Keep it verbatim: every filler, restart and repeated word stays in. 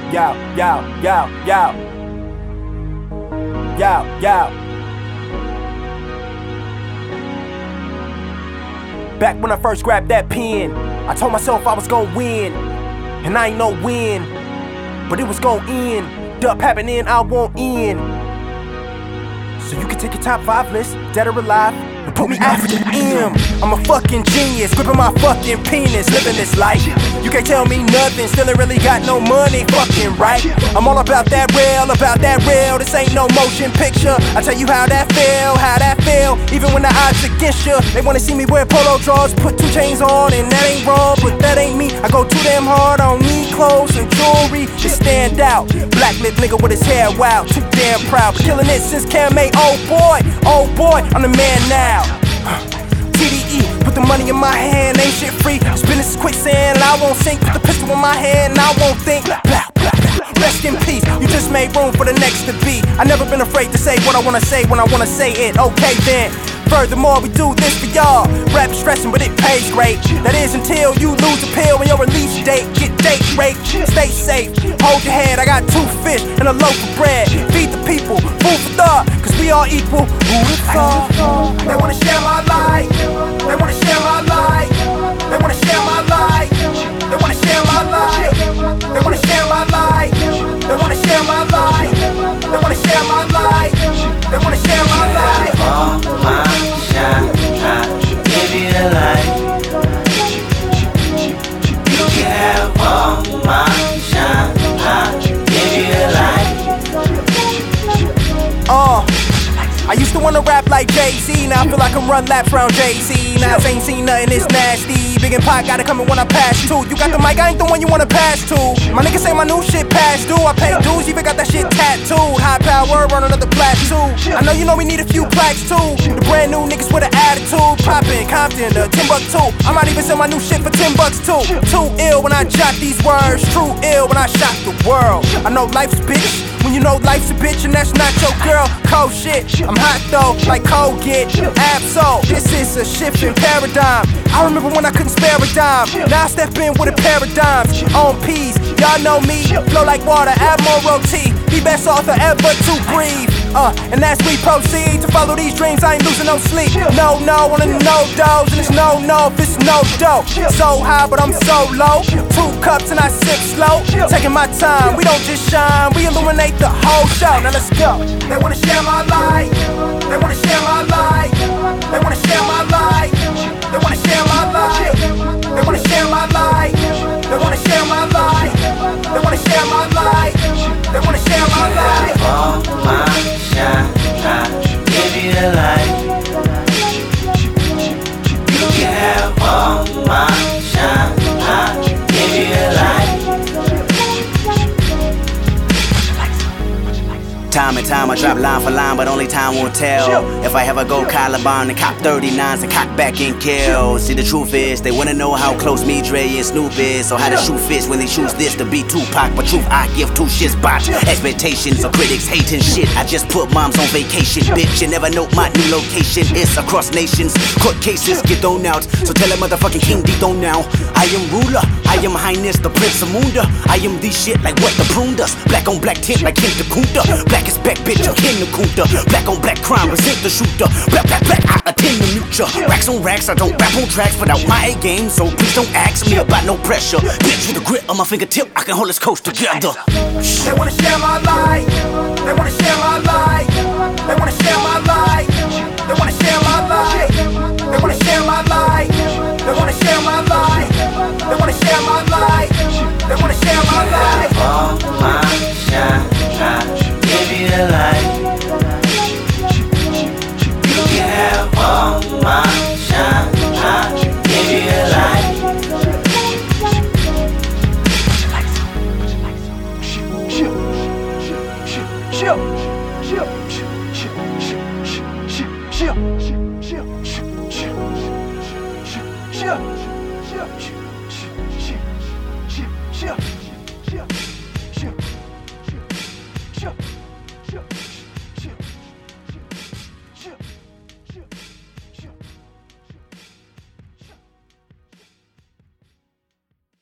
Yo, yo, yo, yo. Yo, yo. Back when I first grabbed that pen, I told myself I was gon' win. And I ain't no win, but it was gon' end. Dup happening, I won't end. So you can take your top five list, dead or alive, and put me after the M. I'm a fucking genius, gripping my fucking penis, living this life. You can't tell me nothing, still ain't really got no money, fucking right. I'm all about that real, about that real. This ain't no motion picture. I tell you how that feel, how that feel. Even when the odds against you, they wanna see me wear polo drawers, put two chains on, and that ain't wrong, but that ain't me. I go too damn hard on me clothes and jewelry to stand out. Black lip nigga with his hair wild, too damn proud, but killing it since Cam A. Oh boy, oh boy, I'm the man now. T D E, put the money in my hand, ain't shit free. Spin this quicksand, I won't sink. Put the pistol in my hand, and I won't think. Blah, blah, blah. Rest in peace, you just made room for the next to be. I never been afraid to say what I wanna say when I wanna say it. Okay then. Furthermore, we do this for y'all. Rap stressing, but it pays great. That is until you lose the pill when your release date. Get date raped, stay safe. Hold your head, I got two fish and a loaf of bread. Feed the people, food for thought, cause we all equal. Who would thought? They wanna share my life. They wanna share my life. They wanna share my life. They wanna share my life. They wanna share my life. They wanna share my life. They wanna share my life. They wanna share my life. All my shine, I give you the light. You can have all my shine, I give you the light. Uh, I used to wanna rap like Jay-Z, now I feel like I'm run laps around Jay-Z. Now I ain't seen nothing, it's nasty. Big and Pac got it coming when I pass too. You got the mic, I ain't the one you wanna pass to. My niggas say my new shit past due. I pay dues, even got that shit tattooed. High power on another plateau. I know you know we need a few plaques too. The brand new niggas with an attitude. Poppin', Compton, uh, Timbuktu. I might even sell my new shit for ten bucks too. Too ill when I jot these words. True ill when I shot the world. I know life's a bitch. When you know life's a bitch and that's not your girl. Cold shit, I'm hot though, like cold get. Absol, this is a shift in paradigm. I remember when I couldn't spare a dime. Now I step in with a paradigm. On peas, y'all know me. Flow like water, Admiralty. The best author ever to breathe. Uh, and as we proceed to follow these dreams, I ain't losing no sleep. No, no, on a no dose, and it's no, no, if it's no dope. So high, but I'm so low. Two cups and I sip slow. Taking my time, we don't just shine, we illuminate the whole show. Now let's go. They wanna share my life. They wanna share my life. They wanna share my life. They wanna share my life. They wanna share my life. They wanna share my life. They wanna share my life. They wanna share my life. All my shine, I give you the light. You can have all my shine, I give you the light. Time and time I drop line for line, but only time will tell. If I ever go Caliban and cop thirty-nines and cock back and kill. See, the truth is, they wanna know how close me, Dre, and Snoop is. So how the shoe fits when they choose this to be Tupac. But truth, I give two shits botch. Expectations of critics hating shit. I just put moms on vacation, bitch. You never know my new location. It's across nations. Court cases get thrown out. So tell that motherfucking King D-Tho now. I am ruler. I am Highness, the Prince of Munda. I am the shit like what the prune does. Black on black tint like Kenta Kunta. Black is back, bitch, I'm Ken the Kunta. Black on black crime, resent the shooter. Black, black, black, I attend the muture. Racks on racks, I don't rap on tracks without my A game. So please don't ask me about no pressure. Bitch, with a grip on my fingertip, I can hold this coast together. They wanna share my life. They wanna share my life. They wanna share my life. They wanna share my life. They wanna share my life. They wanna share my life. They wanna share my life. They wanna share my life. All my shine, I give you the light. You can have all my shine, I give you the light. Chill, chill, chill, chill, chill, chill, chill, chill, chill, chill, chill.